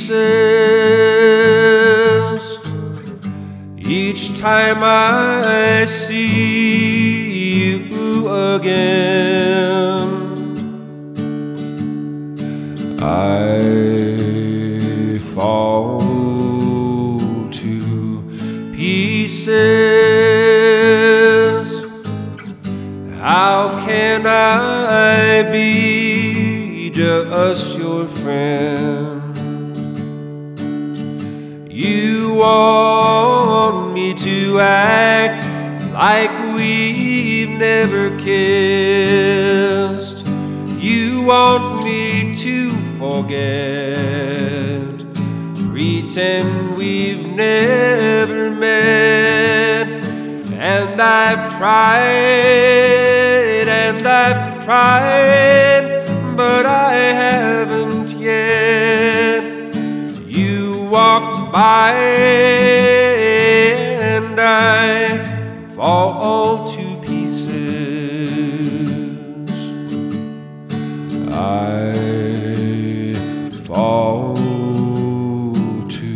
pieces each time I see you again. I fall to pieces. How can I be just your friend? You want me to act like we've never kissed. You want me to forget, pretend we've never met. And I've tried, but I haven't yet. You walk by and I fall to pieces. I fall to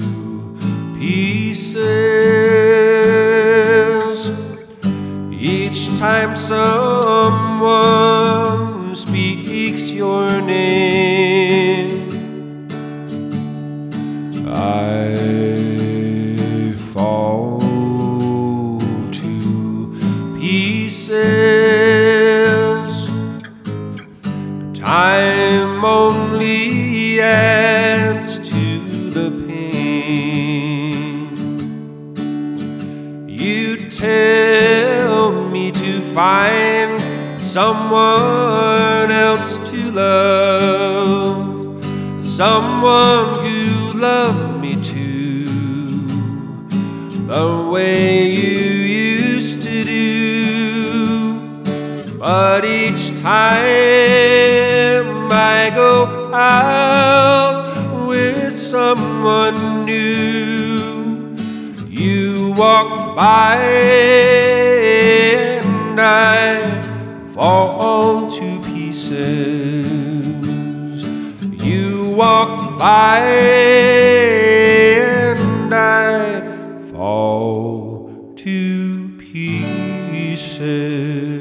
pieces each time someone speaks your name. I fall to pieces. Time only adds to the pain. You tell me to find someone else to love, someone who loved me too, the way you used to do. But each time I go out with someone new, you walk by and I fall to pieces. You walk by and I fall to pieces.